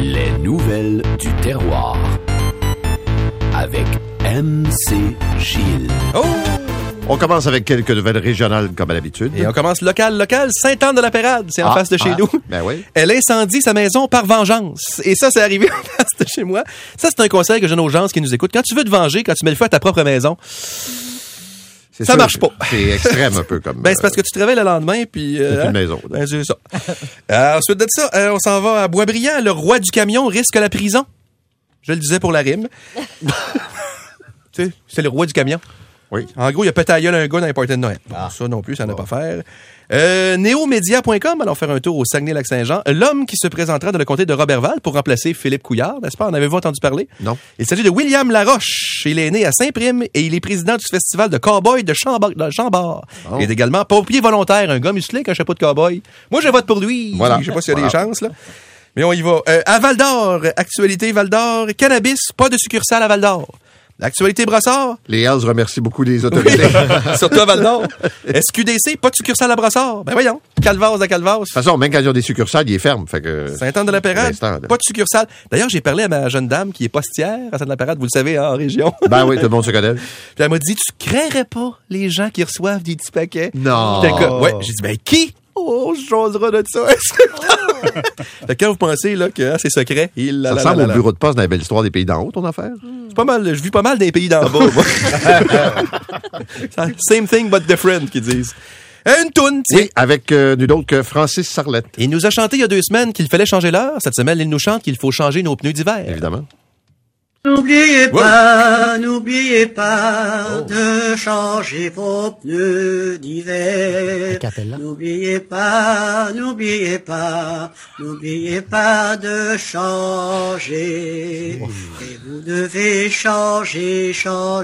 Les nouvelles du terroir avec MC Gilles. Oh! On commence avec quelques nouvelles régionales comme à l'habitude. Et on commence local. Sainte-Anne-de-la-Pérade, c'est en face de chez nous. Ben oui. Elle incendie sa maison par vengeance. Et ça, c'est arrivé en face de chez moi. Ça, c'est un conseil que je donne aux gens qui nous écoutent. Quand tu veux te venger, quand tu mets le feu à ta propre maison, ça marche pas. C'est extrême un peu comme... Ben, c'est parce que tu te réveilles le lendemain, puis... c'est une maison. Ben, c'est ça. Ensuite de ça, on s'en va à Boisbriand. Le roi du camion risque la prison. Je le disais pour la rime. Tu sais, c'est le roi du camion. Oui. En gros, il y a peut-être à gueule un gars dans les parties de Noël. Bon, ça non plus, ça n'a pas à faire. Néomédia.com, allons faire un tour au Saguenay-Lac-Saint-Jean. L'homme qui se présentera dans le comté de Roberval pour remplacer Philippe Couillard, n'est-ce pas? En avez-vous entendu parler? Non. Il s'agit de William Laroche. Il est né à Saint-Prime et il est président du festival de cow-boy de Chambord. Oh. Il est également pompier volontaire, un gars musclé avec un chapeau de cow-boy. Moi, je vote pour lui. Voilà. Je sais pas s'il y a des chances, là. Mais on y va. À Val-d'Or, actualité Val-d'Or, cannabis, pas de succursale à Val-d'Or. L'actualité Brossard. Les Hells remercient beaucoup les autorités. Surtout à Val-d'Or. SQDC, pas de succursale à Brossard. Ben voyons. Calvas à Calvas. De toute façon, même quand ils ont des succursales, ils les ferment. Fait que... Sainte-Anne-de-la-Pérade, pas de succursale. D'ailleurs, j'ai parlé à ma jeune dame qui est postière à Sainte-Anne-de-la-Pérade, vous le savez, en région. Ben oui, tout le monde se connaît. Puis elle m'a dit, tu créerais pas les gens qui reçoivent des petits paquets? Non. Ouais, j'ai dit, ben qui? Oh, je choisirai de ça. Fait que quand vous pensez là, que c'est secret, ça ressemble au bureau de poste dans la belle histoire des pays d'en haut, ton affaire? C'est pas mal. Je vis pas mal des pays d'en bas. Same thing but different, qu'ils disent. Une toune, tiens. Oui, avec nul autre que Francis Sarlette. Il nous a chanté il y a 2 semaines qu'il fallait changer l'heure. Cette semaine, il nous chante qu'il faut changer nos pneus d'hiver. Évidemment. N'oubliez pas de changer vos pneus d'hiver. N'oubliez pas de changer. Et vous devez changer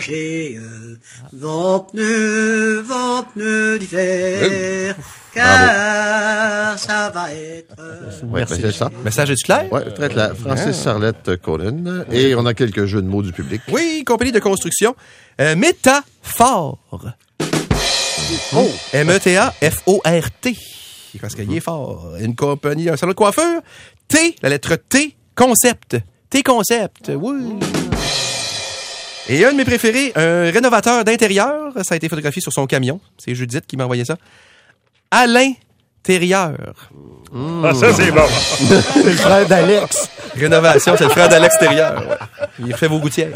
vos pneus d'hiver. Car ça va être... Oui, ben c'est ça. Message est-tu clair? Oui, très clair. Francis Sarlette Conan. Et on a quelques jeux de mots du public. Oui, compagnie de construction. Métaphore. Oh. M-E-T-A-F-O-R-T. Parce qu'il est fort. Une compagnie, un salon de coiffeur. T, la lettre T, concept. T-concept, oui. Et un de mes préférés, un rénovateur d'intérieur. Ça a été photographié sur son camion. C'est Judith qui m'a envoyé ça. À l'intérieur. Ah, ça, c'est bon. C'est le frère d'Alex. Rénovation, c'est le frère d'Alex Extérieur. Ouais. Il refait vos gouttières.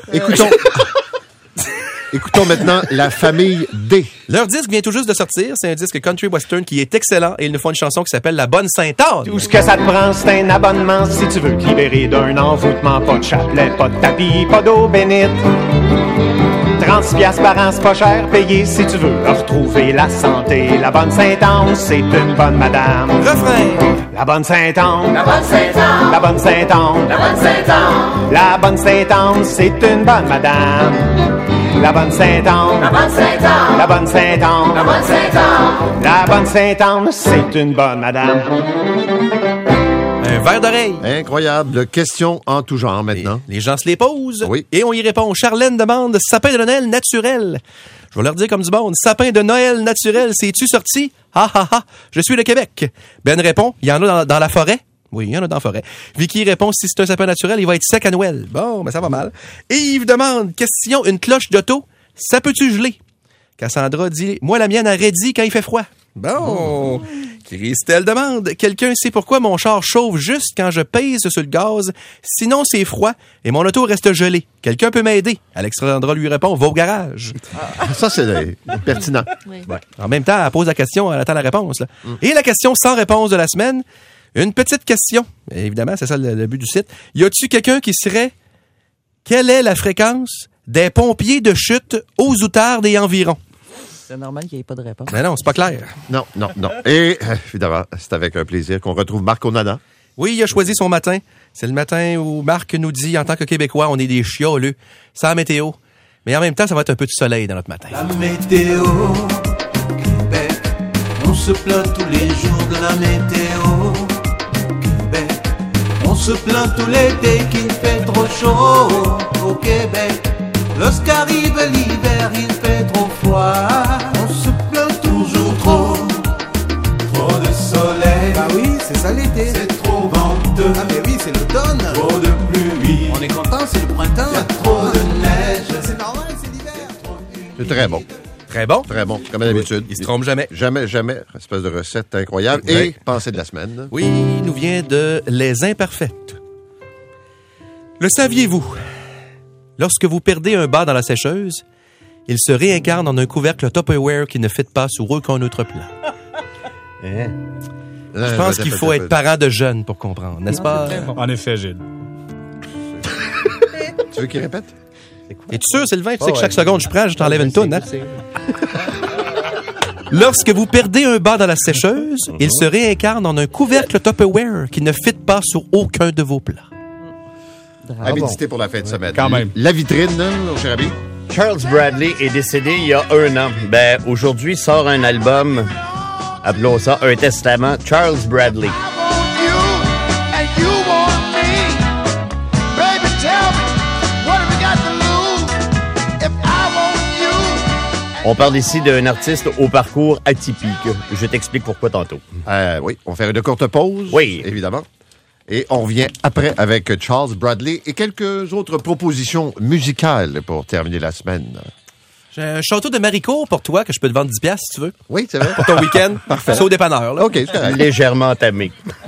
Écoutons maintenant la famille D. Leur disque vient tout juste de sortir. C'est un disque country western qui est excellent et ils nous font une chanson qui s'appelle La Bonne Sainte-Anne. Tout ce que ça te prend, c'est un abonnement si tu veux te libérer d'un envoûtement. Pas de chapelet, pas de tapis, pas d'eau bénite. 36$ par an, c'est pas cher payé si tu veux retrouver la santé. La Bonne Sainte-Anne, c'est une bonne madame. Refrain. La Bonne Sainte-Anne, La Bonne Sainte-Anne, la Bonne Sainte-Anne, La Bonne Sainte-Anne, la Bonne Sainte-Anne, c'est une bonne madame. La Bonne Sainte-Anne, La Bonne Sainte-Anne, la Bonne Sainte-Anne, La Bonne Sainte-Anne, la Bonne Sainte-Anne, c'est une bonne madame. Un verre d'oreille. Incroyable. Question en tout genre maintenant. Les gens se les posent. Oui. Et on y répond. Charlène demande sapin de Noël naturel. Je vais leur dire comme du monde. Sapin de Noël naturel, c'est-tu sorti? Ha ha ha. Je suis de Québec. Ben répond. Il y en a dans la forêt. Oui, il y en a dans la forêt. Vicky répond, si c'est un sapin naturel, il va être sec à Noël. Bon, ben ça va mal. Et Yves demande, question, une cloche d'auto, ça peut-tu geler? Cassandra dit, moi la mienne a raidi quand il fait froid. Bon. Christelle demande, quelqu'un sait pourquoi mon char chauffe juste quand je pèse sur le gaz? Sinon, c'est froid et mon auto reste gelé. Quelqu'un peut m'aider? Alexandra lui répond, va au garage. Ça, c'est pertinent. Oui. Ouais. En même temps, elle pose la question, elle attend la réponse. Là. Et la question sans réponse de la semaine, une petite question. Évidemment, c'est ça le but du site. Y a-tu quelqu'un qui serait... Quelle est la fréquence des pompiers de chute aux Outardes et environs? C'est normal qu'il n'y ait pas de réponse. Mais non, c'est pas clair. Non. Et, évidemment, c'est avec un plaisir qu'on retrouve Marc Onana. Oui, il a choisi son matin. C'est le matin où Marc nous dit, en tant que Québécois, on est des chioleux. C'est la météo. Mais en même temps, ça va être un peu de soleil dans notre matin. La météo, Québec, on se plaint tous les jours de la météo. Québec, on se plaint tout l'été qu'il fait trop chaud. Au Québec, lorsqu'arrive l'hiver, il fait trop froid. On se plaint toujours trop de soleil. Bah oui, c'est ça l'été. C'est trop venteux. Ah mais oui, c'est l'automne. Trop de pluie, On est content, c'est le printemps. y a trop de neige. C'est normal, c'est l'hiver. C'est très bon. Très bon. Très bon, comme d'habitude. Il se trompe jamais. Jamais, jamais. Espèce de recette incroyable. Oui. Et pensée de la semaine. Oui, il nous vient de Les Imparfaites. Le saviez-vous? Lorsque vous perdez un bas dans la sécheuse, il se réincarne en un couvercle Tupperware qui ne fit pas sur aucun autre plan. Je pense qu'il faut être parent de jeunes pour comprendre, n'est-ce pas? En effet, Gilles. Tu veux qu'il répète? Es-tu sûr, Sylvain? Tu sais que chaque seconde je prends, je t'enlève une toune, hein? Lorsque vous perdez un bas dans la sécheuse, il se réincarne en un couvercle Tupperware qui ne fit pas sur aucun de vos plats. Avidité pour la fin de semaine. Quand même. La vitrine, mon cher ami. Charles Bradley est décédé il y a 1 an. Ben, aujourd'hui sort un album, appelons ça un testament, Charles Bradley. On parle ici d'un artiste au parcours atypique. Je t'explique pourquoi tantôt. Oui, on fait une courte pause. Oui. Évidemment. Et on revient après avec Charles Bradley et quelques autres propositions musicales pour terminer la semaine. J'ai un château de Maricourt pour toi que je peux te vendre 10$ si tu veux. Oui, c'est vrai. Pour ton week-end. Parfait. C'est au dépanneur, là. OK, c'est correct. Légèrement entamé.